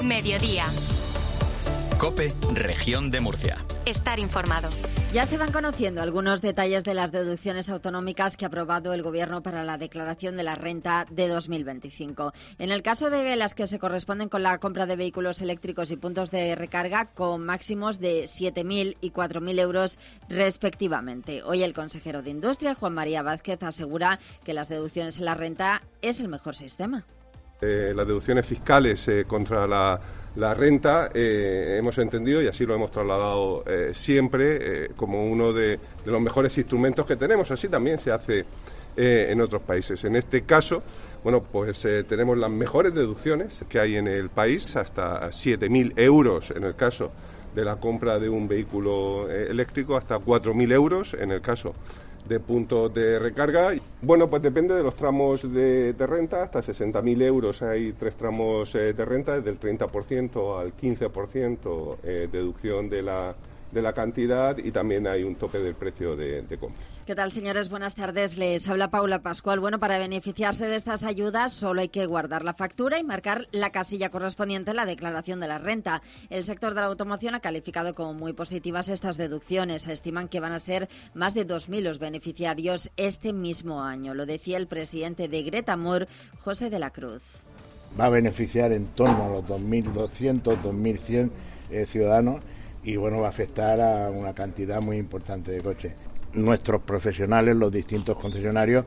Mediodía. COPE, Región de Murcia. Estar informado. Ya se van conociendo algunos detalles de las deducciones autonómicas que ha aprobado el Gobierno para la declaración de la renta de 2025. En el caso de las que se corresponden con la compra de vehículos eléctricos y puntos de recarga, con máximos de 7.000 y 4.000 euros respectivamente. Hoy el consejero de Industria, Juan María Vázquez, asegura que las deducciones en la renta es el mejor sistema. Las deducciones fiscales contra la renta hemos entendido, y así lo hemos trasladado siempre, como uno de los mejores instrumentos que tenemos. Así también se hace en otros países. En este caso, bueno, pues tenemos las mejores deducciones que hay en el país, hasta 7.000 euros en el caso de la compra de un vehículo eléctrico, hasta 4.000 euros en el caso de puntos de recarga. Bueno, pues depende de los tramos de renta, hasta 60.000 euros hay 3 tramos de renta, desde el 30% al 15% deducción de la cantidad, y también hay un tope del precio de compra. ¿Qué tal, señores? Buenas tardes. Les habla Paula Pascual. Bueno, para beneficiarse de estas ayudas solo hay que guardar la factura y marcar la casilla correspondiente a la declaración de la renta. El sector de la automoción ha calificado como muy positivas estas deducciones. Estiman que van a ser más de 2.000 los beneficiarios este mismo año. Lo decía el presidente de Gretamur, José de la Cruz. Va a beneficiar en torno a los 2.200, 2.100 ciudadanos, y bueno, va a afectar a una cantidad muy importante de coches. Nuestros profesionales, los distintos concesionarios,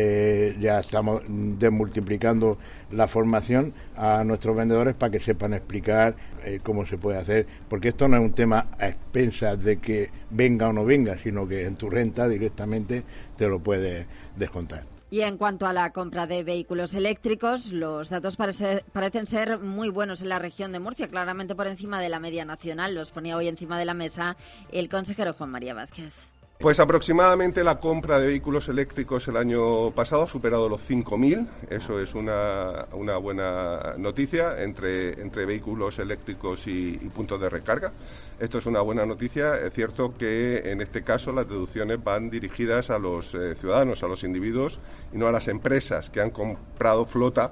ya estamos desmultiplicando la formación a nuestros vendedores para que sepan explicar cómo se puede hacer, porque esto no es un tema a expensas de que venga o no venga, sino que en tu renta directamente te lo puedes descontar. Y en cuanto a la compra de vehículos eléctricos, los datos parecen ser muy buenos en la región de Murcia, claramente por encima de la media nacional. Los ponía hoy encima de la mesa el consejero Juan María Vázquez. Pues aproximadamente la compra de vehículos eléctricos el año pasado ha superado los 5.000. Eso es una buena noticia entre vehículos eléctricos y puntos de recarga. Esto es una buena noticia. Es cierto que en este caso las deducciones van dirigidas a los ciudadanos, a los individuos, y no a las empresas que han comprado flota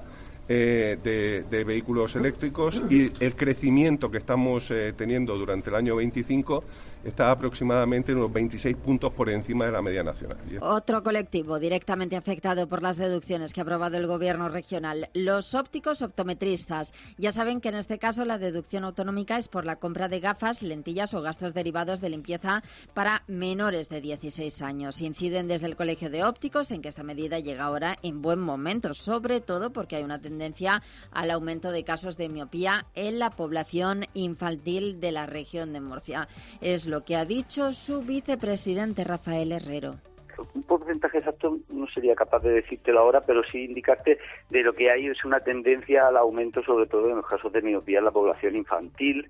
de vehículos eléctricos, y el crecimiento que estamos teniendo durante el año 25 está aproximadamente unos 26 puntos por encima de la media nacional. Otro colectivo directamente afectado por las deducciones que ha aprobado el Gobierno regional, los ópticos optometristas. Ya saben que en este caso la deducción autonómica es por la compra de gafas, lentillas o gastos derivados de limpieza para menores de 16 años. Inciden desde el Colegio de Ópticos en que esta medida llega ahora en buen momento, sobre todo porque hay una tendencia al aumento de casos de miopía en la población infantil de la región de Murcia. Es lo que ha dicho su vicepresidente Rafael Herrero. Un porcentaje exacto no sería capaz de decírtelo ahora, pero sí indicarte de lo que hay es una tendencia al aumento, sobre todo en los casos de miopía en la población infantil.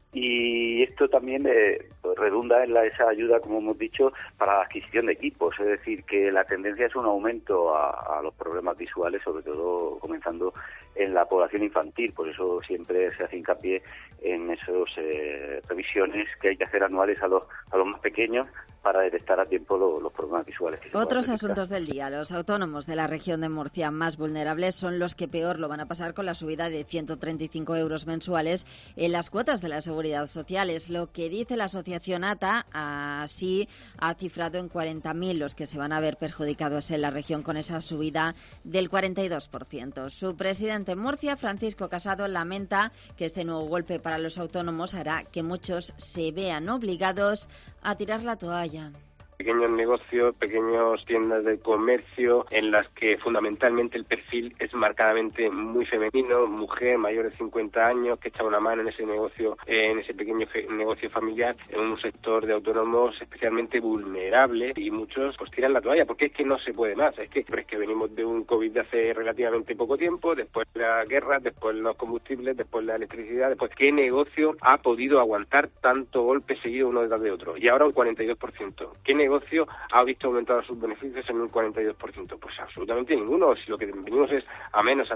Y esto también redunda en esa ayuda, como hemos dicho, para la adquisición de equipos. Es decir, que la tendencia es un aumento a los problemas visuales, sobre todo comenzando en la población infantil. Por eso siempre se hace hincapié en esas revisiones que hay que hacer anuales a los más pequeños para detectar a tiempo los problemas visuales. Otros asuntos del día. Los autónomos de la región de Murcia más vulnerables son los que peor lo van a pasar con la subida de 135 euros mensuales en las cuotas de la Seguridad Social. Es lo que dice la asociación ATA. Así ha cifrado en 40.000 los que se van a ver perjudicados en la región con esa subida del 42%. Su presidente en Murcia, Francisco Casado, lamenta que este nuevo golpe para los autónomos hará que muchos se vean obligados a tirar la toalla. Pequeños negocios, pequeñas tiendas de comercio en las que fundamentalmente el perfil es marcadamente muy femenino, mujer mayor de 50 años que echa una mano en ese negocio, en ese pequeño negocio familiar, en un sector de autónomos especialmente vulnerable, y muchos pues tiran la toalla porque es que no se puede más. Es que venimos de un COVID de hace relativamente poco tiempo, después la guerra, después los combustibles, después la electricidad, después ¿qué negocio ha podido aguantar tanto golpe seguido uno detrás de otro? Y ahora un 42%. ¿Qué negocio ha visto aumentar sus beneficios en un 42%? Pues absolutamente ninguno, si lo que venimos es a menos.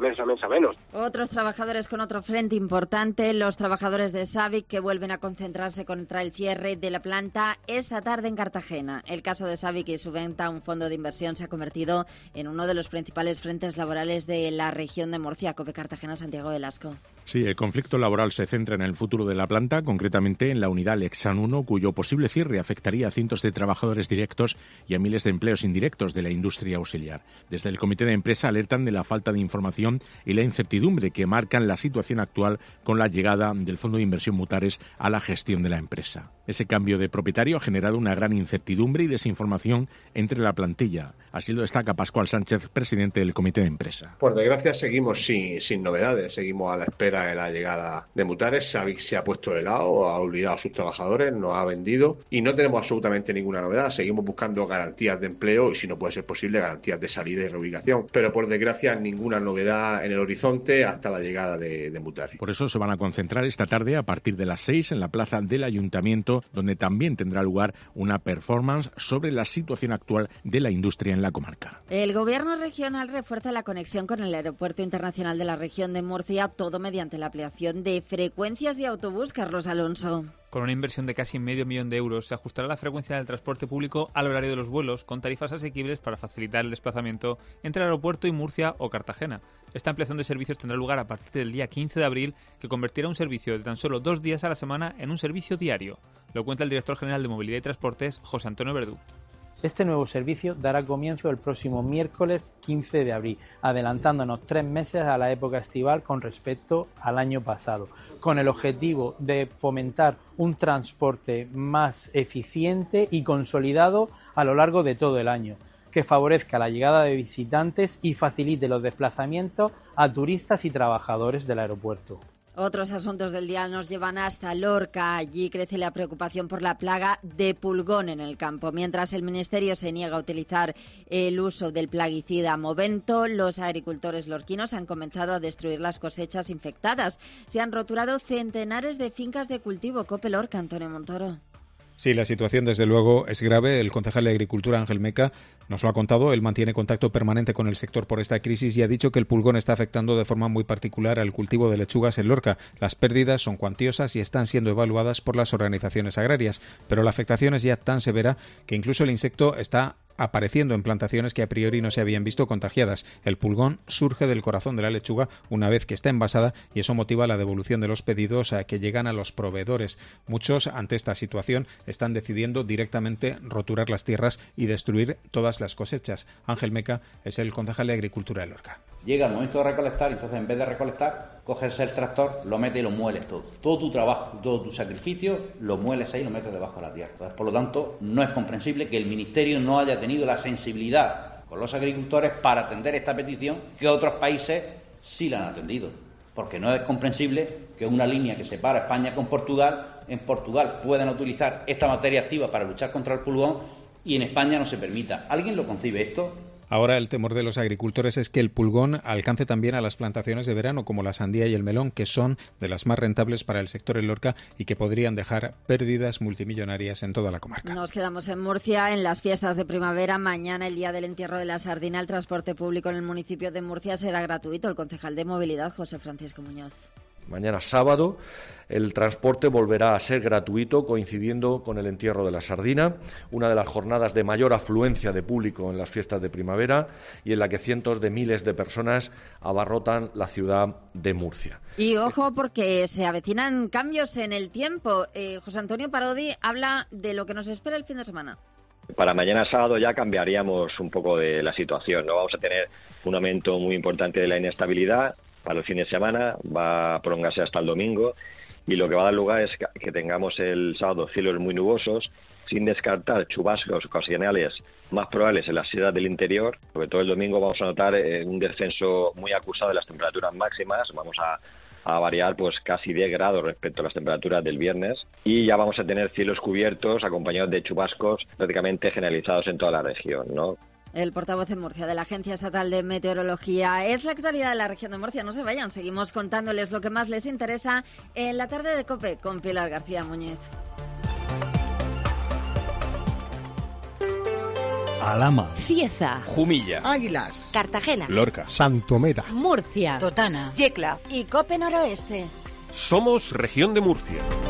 Otros trabajadores con otro frente importante, los trabajadores de SABIC, que vuelven a concentrarse contra el cierre de la planta esta tarde en Cartagena. El caso de SABIC y su venta a un fondo de inversión se ha convertido en uno de los principales frentes laborales de la región de Murcia. COPE Cartagena, Santiago Velasco. Sí, el conflicto laboral se centra en el futuro de la planta, concretamente en la unidad Lexan 1, cuyo posible cierre afectaría a cientos de trabajadores directos y a miles de empleos indirectos de la industria auxiliar. Desde el comité de empresa alertan de la falta de información y la incertidumbre que marcan la situación actual con la llegada del Fondo de Inversión Mutares a la gestión de la empresa. Ese cambio de propietario ha generado una gran incertidumbre y desinformación entre la plantilla. Así lo destaca Pascual Sánchez, presidente del comité de empresa. Por desgracia seguimos sin novedades, seguimos a la espera de la llegada de Mutares. SABIC se ha puesto de lado, ha olvidado a sus trabajadores, nos ha vendido y no tenemos absolutamente ninguna novedad. Seguimos buscando garantías de empleo y, si no puede ser posible, garantías de salida y reubicación. Pero por desgracia ninguna novedad en el horizonte hasta la llegada de Mutares. Por eso se van a concentrar esta tarde a partir de las 6 en la plaza del Ayuntamiento, donde también tendrá lugar una performance sobre la situación actual de la industria en la comarca. El Gobierno regional refuerza la conexión con el Aeropuerto Internacional de la región de Murcia, todo mediante la ampliación de frecuencias de autobús. Carlos Alonso. Con una inversión de casi $500 millones, se ajustará la frecuencia del transporte público al horario de los vuelos, con tarifas asequibles para facilitar el desplazamiento entre el aeropuerto y Murcia o Cartagena. Esta ampliación de servicios tendrá lugar a partir del día 15 de abril, que convertirá un servicio de tan solo 2 días a la semana en un servicio diario. Lo cuenta el director general de Movilidad y Transportes, José Antonio Verdú. Este nuevo servicio dará comienzo el próximo miércoles 15 de abril, adelantándonos 3 meses a la época estival con respecto al año pasado, con el objetivo de fomentar un transporte más eficiente y consolidado a lo largo de todo el año, que favorezca la llegada de visitantes y facilite los desplazamientos a turistas y trabajadores del aeropuerto. Otros asuntos del día nos llevan hasta Lorca. Allí crece la preocupación por la plaga de pulgón en el campo. Mientras el Ministerio se niega a utilizar el uso del plaguicida Movento, los agricultores lorquinos han comenzado a destruir las cosechas infectadas. Se han roturado centenares de fincas de cultivo. COPE Lorca, Antonio Montoro. Sí, la situación desde luego es grave. El concejal de Agricultura, Ángel Meca, nos lo ha contado. Él mantiene contacto permanente con el sector por esta crisis y ha dicho que el pulgón está afectando de forma muy particular al cultivo de lechugas en Lorca. Las pérdidas son cuantiosas y están siendo evaluadas por las organizaciones agrarias, pero la afectación es ya tan severa que incluso el insecto está apareciendo en plantaciones que a priori no se habían visto contagiadas. El pulgón surge del corazón de la lechuga una vez que está envasada y eso motiva la devolución de los pedidos a que llegan a los proveedores. Muchos, ante esta situación, están decidiendo directamente roturar las tierras y destruir todas las cosechas. Ángel Meca es el concejal de Agricultura de Lorca. Llega el momento de recolectar, entonces en vez de recolectar, coges el tractor, lo metes y lo mueles todo. Todo tu trabajo, todo tu sacrificio, lo mueles ahí y lo metes debajo de la tierra. Entonces, por lo tanto, no es comprensible que el Ministerio no haya tenido la sensibilidad con los agricultores para atender esta petición que otros países sí la han atendido. Porque no es comprensible que una línea que separa España con Portugal, en Portugal puedan utilizar esta materia activa para luchar contra el pulgón y en España no se permita. ¿Alguien lo concibe esto? Ahora el temor de los agricultores es que el pulgón alcance también a las plantaciones de verano como la sandía y el melón, que son de las más rentables para el sector en Lorca y que podrían dejar pérdidas multimillonarias en toda la comarca. Nos quedamos en Murcia en las fiestas de primavera. Mañana, el día del entierro de la sardina, el transporte público en el municipio de Murcia será gratuito. El concejal de Movilidad, José Francisco Muñoz. Mañana sábado el transporte volverá a ser gratuito, coincidiendo con el entierro de la sardina, una de las jornadas de mayor afluencia de público en las fiestas de primavera y en la que cientos de miles de personas abarrotan la ciudad de Murcia. Y ojo, porque se avecinan cambios en el tiempo. José Antonio Parodi habla de lo que nos espera el fin de semana. Para mañana sábado ya cambiaríamos un poco de la situación, ¿no? Vamos a tener un aumento muy importante de la inestabilidad. Para el fin de semana va a prolongarse hasta el domingo y lo que va a dar lugar es que tengamos el sábado cielos muy nubosos, sin descartar chubascos ocasionales más probables en las sierras del interior. Sobre todo el domingo vamos a notar un descenso muy acusado de las temperaturas máximas, vamos a variar pues casi 10 grados respecto a las temperaturas del viernes y ya vamos a tener cielos cubiertos acompañados de chubascos prácticamente generalizados en toda la región, ¿no? El portavoz en Murcia de la Agencia Estatal de Meteorología. Es la actualidad de la región de Murcia. No se vayan, seguimos contándoles lo que más les interesa en la tarde de COPE con Pilar García Muñiz. Alhama, Cieza, Jumilla, Águilas, Cartagena, Lorca, Santomera, Murcia, Totana, Yecla y Cope Noroeste. Somos Región de Murcia.